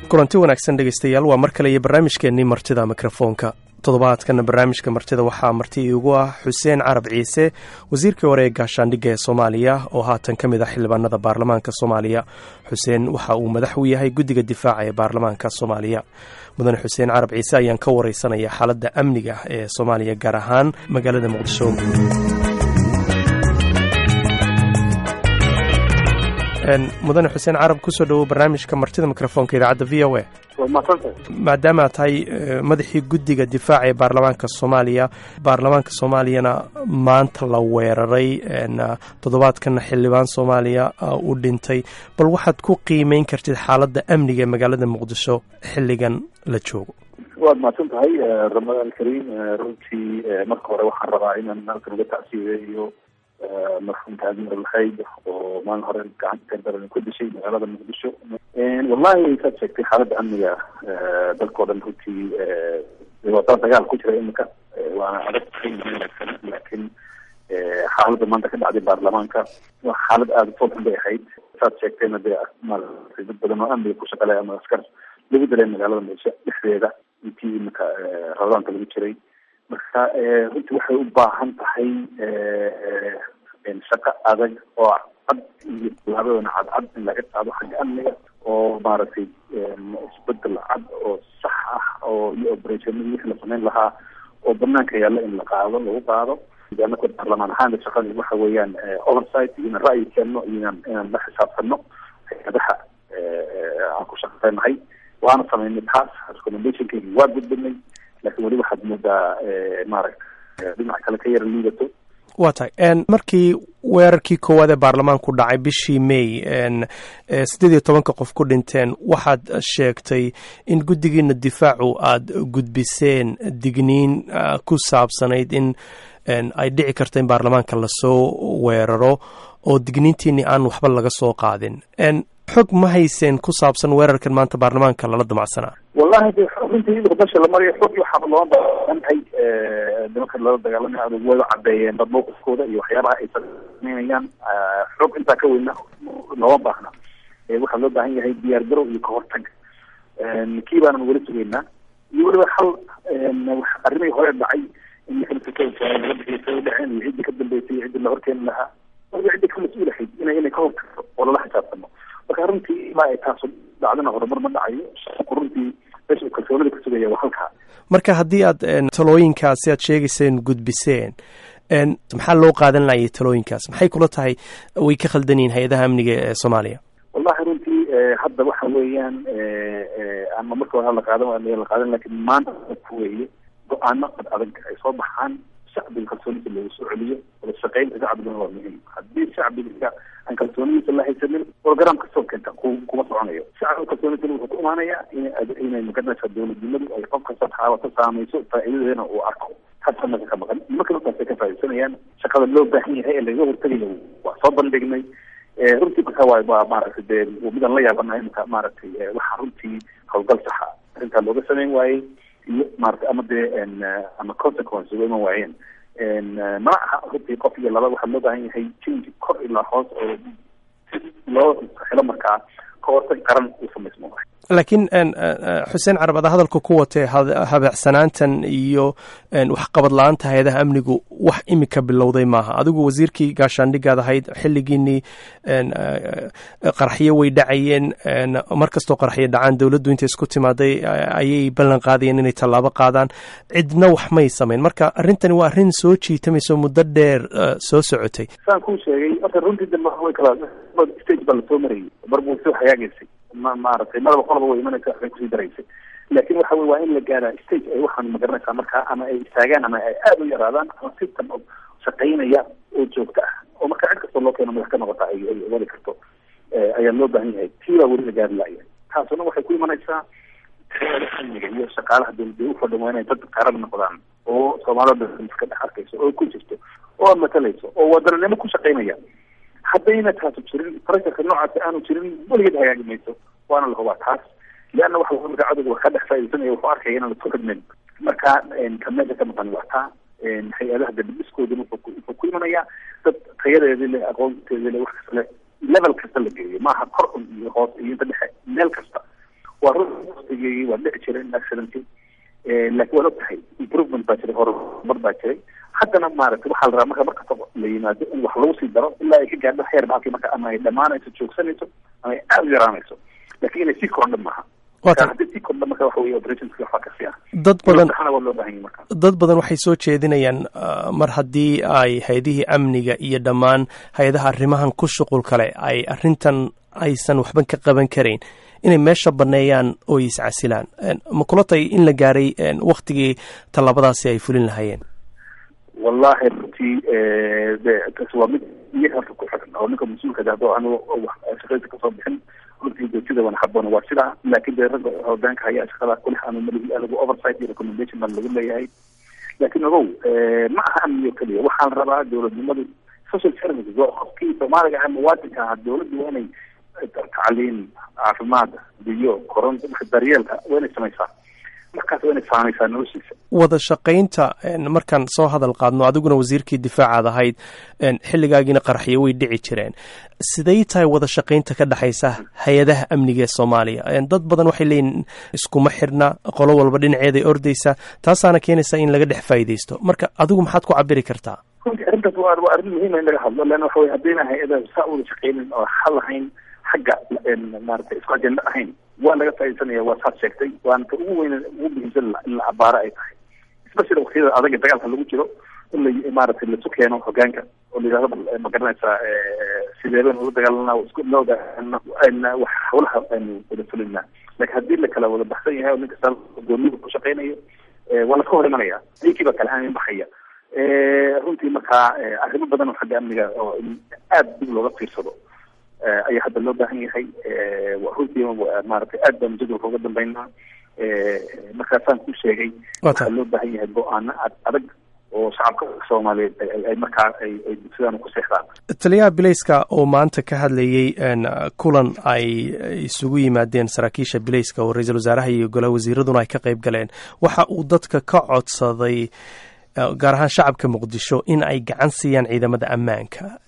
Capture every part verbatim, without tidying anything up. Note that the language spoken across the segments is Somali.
kulanti wanaagsan dhegeystayaal waa mar kale iyo barnaamijkeennii martida mikrofoonka toddobaadkana barnaamijka martida waxaa marti iigu ah xuseen carab ciise wasiirkii hore ee gaashaandhigga ee soomaaliya oo haatan ka mid ah xildhibaanada baarlamaanka soomaaliya. xuseen waxa uu madax u yahay guddiga difaaca ee baarlamaanka soomaaliya. mudane xuseen carab ciise ayaan ka wareysanaya xaaladda amniga ee soomaaliya gaar ahaan magaalada muqdisho. mudane xuseen carab kusoo dhawow barnaamijka martida mikrofoonka idaacadda v o a. maadaama aad tahay madaxii guddiga difaaca ee baarlamaanka soomaaliya, baarlamaanka soomaaliyana maanta la weeraray, toddobaadkana xildhibaan soomaaliya u dhintay, bal waxaad ku qiimeyn kartid xaaladda amniga ee magaalada muqdisho xilligan la joogo? waad mahadsan tahay ramadaan kariim. runtii marka hore waxaan rabaa inaan halkan uga tacsiideeyo marxuumka admir alxayd oo maalin hore gacanta ka daran ku dishay magaalada muqdisho. wallahi saad sheegtay xaaladda amniga dalkao dhan runtii wadada dagaal ku jira imika waana adag wanaagsan, laakiin xaaladda maanta ka dhacday baarlamaanka waa xaalad aada u foolxun bay ahayd. saad sheegtayna dee maaragtay dad badan oo amniga ku shaqalay ama askar lagu dilay magaalada muqdisho dhexdeeda intii imika rabadaanka lagu jiray. marka runtii waxay u baahan tahay shaqo adag oo cad iyo bilaabadana cadcad in laga qaado xagga amniga, oo maaragtay isbedel cad oo sax ah oo iyo operation wixii la samayn lahaa oo banaanka yaalla in la qaado lagu qaado. anaka baarlamaan ahaan shaqada waxa weeyaan oversight inaan ra'yi keenno inaan inaan la xisaabtano hay-adaha aan ku shaqeynahay. waana samaynay taas recommendationkeygii waa gudbinay, laakiin weli waxaad moodaa maaragta dhinac kale ka yara liidato. waa tahay markii weerarkii koowaad ee baarlamaanku dhacay bishii may siddeed iyo tobanka qof ku dhinteen, waxaad sheegtay in guddigiina difaacu aada gudbiseen digniin ku saabsanayd in ay dhici karta in baarlamaanka lasoo weeraro oo digniintiini aan waxba laga soo qaadin. xog ma hayseen ku saabsan weerarkan maanta baarlamaanka lala damacsanaa? wallahi de runtii basha la mariyo xog iyo waxaaba loo baahantahay nimanka lala dagaalamay adag way cadeeyeen dad mowqifkooda iyo waxyaabaha ay sameynayaan. xog intaa ka weyna looma baahna. waxaa loo baahan yahay diyaar garow iyo kahortag. kii baanan weli sugeynaa iyo weliba hal arrimihii hore dhacay in dhaceen iyo ciddii ka dambeysay iyo ciddii la horkeeni lahaa waliba ciddii ka mas-uulahayd ina inay ka hortagto oo lala xisaabtamo. marka runtii ilaa ay taasu dhacdana horumar ma dhacayo. runtii meesha kalsoonida ka sugaya waa halkaa. marka haddii aad talooyinkaasi aad sheegayseen gudbiseen, maxaa loo qaadan lahayay talooyinkaas? maxay kula tahay way ka khaldan yihiin hay-adaha amniga ee soomaaliya? wallahi runtii hadda waxa weeyaan ama marka hore la qaadan waa la qaadan, laakiin maanta weeye go-aano ad adag ay soo baxaan shacbiga kalsoonida lagu soo celiyo. wada shaqeynta shacbigana waa muhiim. haddii shacbiga aan kalsoonidiisa la haysanin program kastoo keenta kuma soconayo. shacbiga kalsoonidana wuxuu ku imaanayaa inay magaranaysa dowladnimadu ay qof kasta xaalata saamayso faa'iidadeena uu arko. hasa maka ka maqan nimanka markaasay ka faa'iidaysanayaan. shaqada loo baahan yahay ee laga hortegayo waa soo bandhignay. runtii marka waa waa maaragtay dee midaan la yaabanahay imika maaragtay waxaa runtii hawlgal saxa arrintaa looga samayn waayey iyo maaragtay ama dee ama consequence uga iman waayeen. ma aha runtii qof iyo laba waxaa loo baahan yahay change kor ilaa hoos oo loo helo markaa kahortag qaran u samaysmo. laakiin xuseen carab ada hadalka ku watee habeecsanaantan iyo waxqabad la-aanta hay-adaha amnigu wax imika bilowday maaha. adigu wasiirkii gaashaandhigaad ahayd xilligiinii qaraxyo way dhacayeen. mar kastoo qaraxyo dhacaan dowladdu intay isku timaaday ayay ballan qaadayeen inay tallaabo qaadaan. cidna wax may samayn. marka arrintani waa arrin soo jiitamayso muddo dheer soo socotay. saan kuu sheegay marka runtii dambe way kala stage baa lasoo marayay barbuu soo hagaagaysay ma maaragtay maraba qolaba way imanaysa waxbay kusii daraysay. laakiin waxa wey waa in la gaaraa stage ay waxaan magaranaysaa markaa ama ay istaagaan ama ay aada u yaraadaan ama system oo shaqaynaya oo joogta ah oo markaa cid kastoo loo keeno madax ka noqota ay ay wadi karto ayaa loo baahan yahay. tii baa weli la gaari laaya. taasuna waxay ku imanaysaa amniga iyo shaqaalaha dowladda u fadhan waa inay dad qaran noqdaan oo soomaalida iska dhex arkayso oo ku jirto oo matalayso oo wadaninimo ku shaqaynaya. haddayna taasu jirin pressurka noocaasi aanu jirin weligeed hagaagi mayso. waana la hubaa taas leanna waxa marka cadowga wax ka dhex faa'iidaysanaya wuxuu arkaya inaan lasoo xidhnayn. marka ka meesha ka maqan waa taa hay-adaha dabadiskoodana wuxuu ku imanayaa dad tayadeedii le aqoonteedii le wax kasta le level kasta la geeyo maaha kor iyo hoos iyo inta dhexe meel kasta waa run waqtigii waa dhici jiray in accidenty laakiin waa ogtahay improvement baa jiray horumar baa jiray haddana maaragtay waxaa la rabaa marka markasta la yimaado in wax lagu sii daro ilaa ay ka gaadho heer baalkii marka ama ay dhamaanayso joogsanayso ama ay aada u yaraanayso laakiin inay sii kordhan maaha haddii sii kordhan marka waxa weye operationski waxbaa kasi ah dad badan waa loo baahan yahay marka dad badan waxay soo jeedinayaan mar haddii ay hay-adihii amniga iyo dhammaan hay-adaha arrimahan ku shuqul kale ay arrintan aysan waxban ka qaban karayn inay meesha baneeyaan oo iscasilaan ma kula tahay in la gaaray waktigii tallaabadaasi ay fulin lahaayeen wallahi runtii taas waa mid iyaga horta ku xiran oo ninka mas-uulka hadoo anigu shaqadiisa kasoo bixin runtii joojida wana haboona waa sidaa laakiin dee ragga hogaanka hayaa shaqada kulix ama maligi lagu oversight iyo recommendation baa lagu leeyahay laakiin ogow ma aha amniyo keliya waxaa la rabaa dowladnimadu social services waa qofkii soomaaliga aha muwaadinka ahaa dowladdu waa inay tacliin caafimaad biyo koronto daryeelka waa inay samaysaa markaas waa inay saamaysaa noloshiisa wada shaqaynta markaan soo hadal qaadno adiguna wasiirkii difaacaad ahayd xilligaagiina qaraxyo way dhici jireen siday tahay wada shaqaynta ka dhexaysa hay-adaha amniga ee soomaaliya dad badan waxay leeyihin iskuma xirna qolo walba dhinaceeday ordaysa taasaana keenaysa in laga dhex faa'iidaysto marka adigu maxaad ku cabiri kartaa runtii arrintaas waa waa arrin muhiima in laga hadlo leanna waxa weye haddayna hay-adaha saa wada shaqaynin oo xal lahayn xagga maaragtay isku ajenda ahayn waa laga faaidaysanaya waa saad sheegtay waana ta ugu weyn ugu muhiimsan in la abaaro ay tahay especially waktiyada adaga dagaalka lagu jiro in la maaragtay lasu keeno hogaanka oo la yidhahdo ma garanaysaa sideeben ula dagaalana isku looda wax hawlaha aynu wada fulinaa laakiin haddii la kala wada baxsan yahay oo nin kasta gooniga ku shaqaynayo waa laska hor imanaya ninkiiba kala aamin baxaya runtii markaa arrimo badan oo xagga amniga oo aada dib looga fiirsado ayaa hadda loo baahan yahay runtii maaragtay aad baan jadwalka uga dambeynaa markaasaan ku sheegay waxaa loo baahan yahay go-aano adag oo shacabka soomaaliyeed ay markaa ay sidaan ku seexdaan taliyaha bilayska oo maanta ka hadlayey kulan ay isugu yimaadeen saraakiisha bilayska oo ra-iisul wasaaraha iyo golaha wasiiraduna ay ka qayb galeen waxa uu dadka ka codsaday gaar ahaan shacabka muqdisho in ay gacan siiyaan ciidamada ammaanka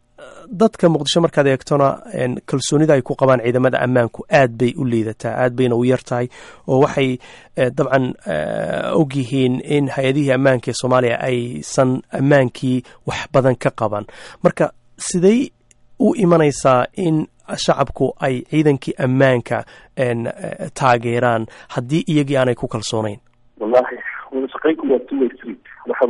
dadka muqdisho markaad eegtona kalsoonida ay ku qabaan ciidamada ammaanku aad bay u liidataa aad bayna u yar tahay oo waxay dabcan og yihiin in hay-adihii ammaanka ee soomaaliya aysan ammaankii wax badan ka qaban marka siday u imanaysaa in shacabku ay ciidankii ammaanka taageeraan haddii iyagii aanay ku kalsoonayn wallahi wada shaqaynku waa two way street waxa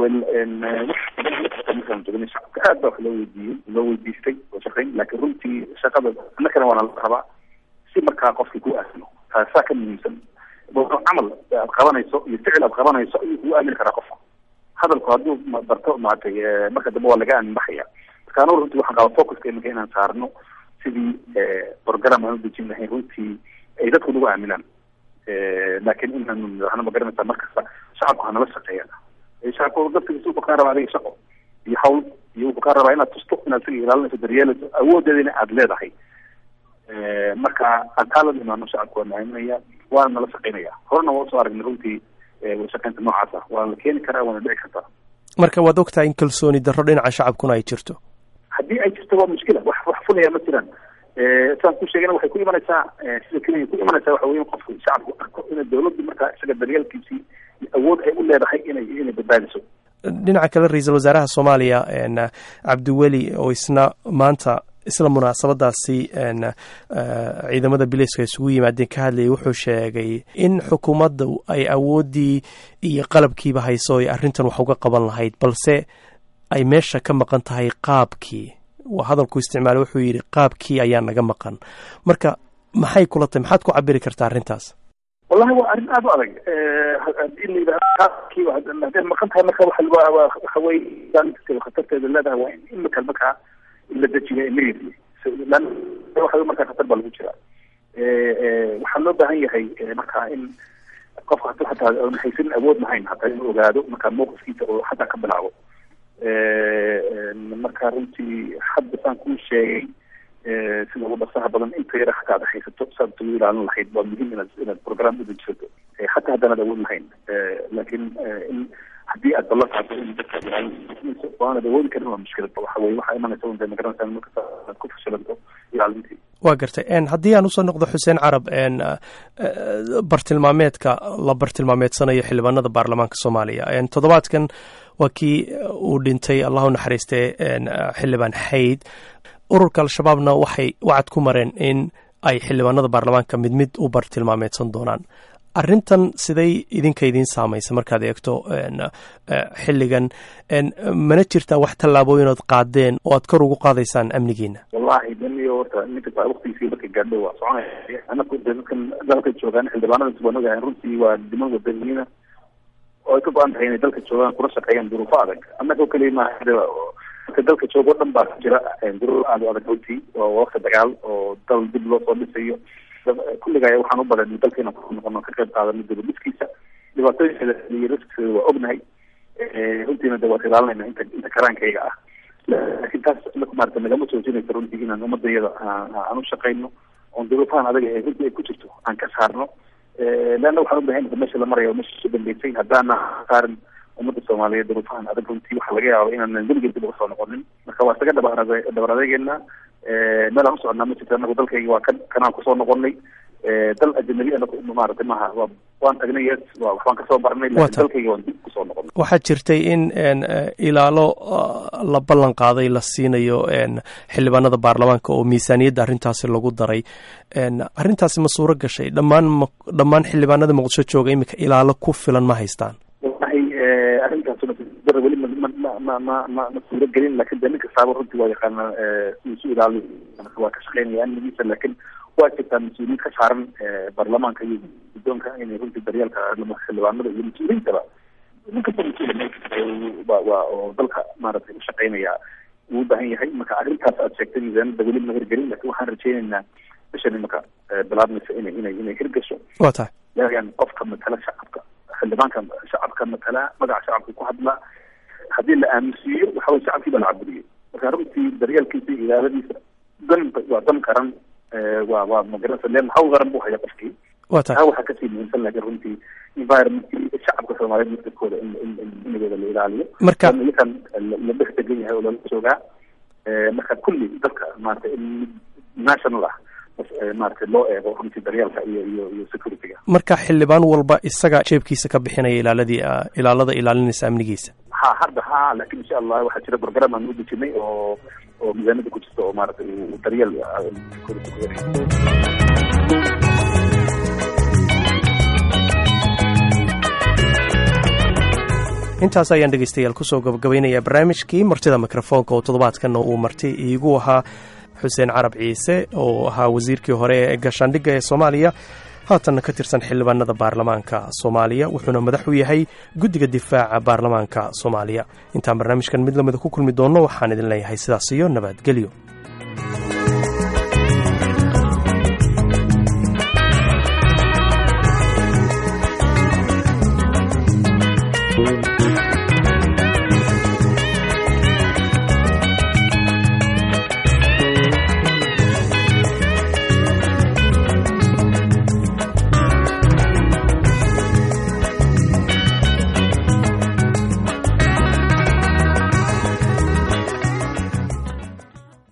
weye shacabka aad baa wax loo weydiiyey loo weydiistay oo shaqayn laakiin runtii shaqada annakana waana la rabaa si markaa qofkii ku aamino taasaa ka muhiimsan camal aad qabanayso iyo ficil aad qabanayso ayuu kugu aamini karaa qofka hadalku hadduu barto maaragtay marka dambe waa laga aamin baxaya marka anugu runtii waxaan qaba focuska iminka inaan saarno sidii program aan u dejin lahayn runtii ay dadku nagu aaminaan laakiin inaanu waxna ma garanaysaa markasta shacabku hanala shaqeeya shacabku dadkiisa wuxuu kaa rabaa adiga shaqo iyo hawl iyo wuxuu kaa rabaa inaad tusto inaad isaga ilaalinayso daryeelayso awoodeedina aada leedahay marka aan kaa la dhimaano shacabku waa maaminaya waana nala shaqeynaya horena waa usoo aragnay runtii wada shaqeynta noocaas ah waana la keeni karaa waana dhici kartaa marka waad ogtahay in kalsooni darro dhinaca shacabkuna ay jirto haddii ay jirto waa mushkila wax wax fulaya ma jiraan saan ku sheegana waxay ku imanaysaa sida keliya ku imanaysaa waxa weye in qofku shacabku arko ina dawladdu markaa isaga daryeelkiisii awood ay u leedahay inay inay badbaadiso dhinaca kale ra-iisul wasaaraha soomaaliya cabdiweli oo isna maanta isla munaasabadaasi ciidamada bilayska isugu yimaadeen ka hadlayay wuxuu sheegay in xukuumadda ay awooddii iyo qalabkiiba hayso ay arrintan wax uga qaban lahayd balse ay meesha ka maqan tahay qaabkii waa hadalku isticmaala wuxuu yidhi qaabkii ayaa naga maqan marka maxay kula tahay maxaad ku cabiri kartaa arrintaas wallahi waa arrin aada u adag hadii la yidhahdo qaabkii hadday maqan tahay marka waxa weye khatarteeda leedahay waa in imika markaa la dejiyo immediately lan waxa markaa khatar baa lagu jiraa waxaa loo baahan yahay markaa in qofka hatu hataa oona haysanin awood lahayn hataa inuu ogaado markaa mawqifkiisa oo hataa ka bilaabo marka runtii hadda saan kuu sheegay sida ugu dhaqsaha badan inta yara hataa ad haysato saad ugu ilaalin lahayd waa muhiim inaad inaad program udejisato hataa haddaan ad awood lahayn laakiin in haddii aad ballan qaado in dadka waanad awoodi karin waa mushkilad waxa weye waxaa imanaysa unta magaranaysaa markasta aad ku fashilanto ilaalintii. waa gartay haddii aan usoo noqdo xuseen carab bartilmaameedka la bartilmaameedsanayo xildhibaanada baarlamaanka soomaaliya toddobaadkan waa kii uu dhintay allah u naxariistay xildhibaan xayd. ururka al-shabaabna waxay wacad ku mareen in ay xildhibaanada baarlamaanka mid mid u bartilmaameedsan doonaan. arrintan siday idinka idiin saamaysa markaad eegto xilligan mana jirtaa wax tallaabooyin ood qaadeen oo aad kor ugu qaadaysaan amnigiina? wallahi daniyo horta ninka waqtigiisii markay gaadho waa soconaya anaku dadkan dalka joogaan xildhibaanada waan ogahay runtii waa diman wadaniyiina oo ay ka go-an tahay inay dalka joogaan kula shaqeeyaan duruufo adag annagoo keliya maaha marka dalka joogo o dhan baa jira duruufo aad u adag runtii waa waqti dagaal oo dal dib loo soo dhisayo kulligaa waxaan u badan dalkeena ku noqono ka qayb qaadano dibadhiskiisa dhibaatooyinkeeda iyo riskiisa waa ognahay runtiina de waa ilaalinayna inta inta karaankayga ah laakiin taas maarata nagama joojinaysa runtii inaan ummadayada aan u shaqayno oon duruufahan adaga ee runtii ay ku jirto aan ka saarno leanna waxaan u bahan meesha la marayo meesha ku dambeysay haddaana saarin ummadda soomaaliyeed duruufahan adag runtii waxaa laga yaaba inaan weligeed dib uga soo noqonin marka waa isaga dhabar dhabar adeegeena meel aan u soconaa ma jirto anagu dalkayga waa kan kanaan kusoo noqonay dal ajnabi anagu maaragtay maaha waa waan tagnay yes waa waxbaan kasoo barnay laakiin dalkayga waan dib kusoo noqonay. waxaa jirtay in ilaalo la ballan qaaday la siinayo xildhibaanada baarlamaanka oo miisaaniyadda arrintaasi lagu daray. arrintaasi ma suuro gashay? dhammaan dhammaan xildhibaanada muqdisho jooga iminka ilaalo ku filan ma haystaan? wallahi arrintaasuna weli ma ma ma ma ma ma suuro gelin laakiin de nin kastaaba runtii waa yaqaana isu ilaali waa ka shaqeynaya amnigiisa laakiin waa jirtaa mas-uuliyiin ka saaran baarlamaanka iyo guddoonka inay runtii daryeelka xildhibaanada iyo mas-uuliyiintaba nin kasta mas-uula waa oo dalka maaragtay ushaqeynaya uu u baahan yahay marka arrintaas aad sheegtay miisaanada weli ma hirgelin laakiin waxaan rajeynaynaa bishan imaka bilaabmaysa inay inay inay hirgasho. waa tahay yani qofka matala shacabka xildhibaanka shacabka matala magaca shacabka ku hadla haddii la aaminsiiyo waxa way shacabkii baa la caburiyo marka runtii daryeelkiisa iyo ilaaladiisa dan waa dan qaran waa waa magaranaysa leen hawl qaran buu haya qofkii waa tahay taa waxaa kasii muhiimsan laakiin runtii environmentkii shacabka soomaaliyeed maftirkooda in in inagooda la ilaaliyo marka iyakan la dhex degan yahay oo lala joogaa marka kulli dadka maaragtay in national ah maaragtay loo eego runtii daryeelka iyo iyo iyo securityga. marka xildhibaan walba isaga jeebkiisa ka bixinaya ilaaladii ilaalada ilaalinaysa amnigiisa? ha hadda ha laakiin insha allah waxaa jira program aan u dejinay oo oo miisaanada ku jirta oo maaragtay uu daryeel security ku yahay. intaas ayaan dhegeystayaal kusoo gabagabaynayaa barnaamijkii martida mikrofoonka oo toddobaadkanna uu marti iigu ahaa xuseen carab ciise oo ahaa wasiirkii hore ee gaashaandhigga ee soomaaliya haatanna ka tirsan xildhibaanada baarlamaanka soomaaliya wuxuuna madax u yahay guddiga difaaca baarlamaanka soomaaliya. intaan barnaamijkan mid lamida ku kulmi doonno waxaan idin leeyahay sidaas iyo nabadgelyo.